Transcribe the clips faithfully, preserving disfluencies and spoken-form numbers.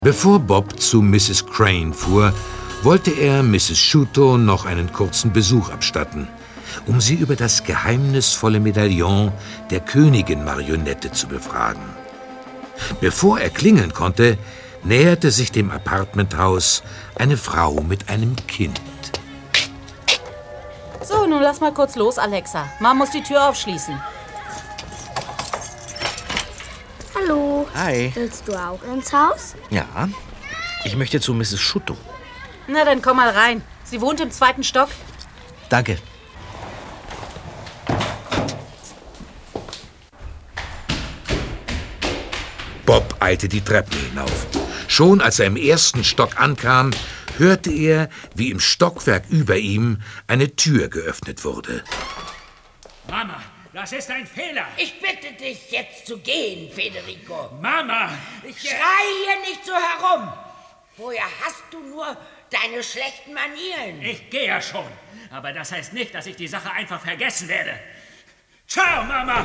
Bevor Bob zu Misses Crane fuhr, wollte er Misses Shuto noch einen kurzen Besuch abstatten, um sie über das geheimnisvolle Medaillon der Königin-Marionette zu befragen. Bevor er klingeln konnte, näherte sich dem Apartmenthaus eine Frau mit einem Kind. So, nun lass mal kurz los, Alexa. Mom muss die Tür aufschließen. Hallo. Hi. Willst du auch ins Haus? Ja, ich möchte zu Misses Shuto. Na, dann komm mal rein. Sie wohnt im zweiten Stock. Danke. Bob eilte die Treppen hinauf. Schon als er im ersten Stock ankam, hörte er, wie im Stockwerk über ihm eine Tür geöffnet wurde. Mama, das ist ein Fehler. Ich bitte dich, jetzt zu gehen, Federico. Mama, ich... Schrei hier nicht so herum. Woher hast du nur deine schlechten Manieren? Ich gehe ja schon. Aber das heißt nicht, dass ich die Sache einfach vergessen werde. Ciao, Mama.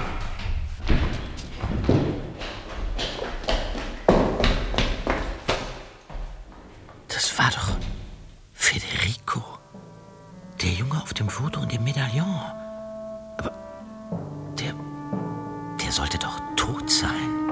Das war doch Federico. Der Junge auf dem Foto und dem Medaillon. Aber der, der sollte doch tot sein.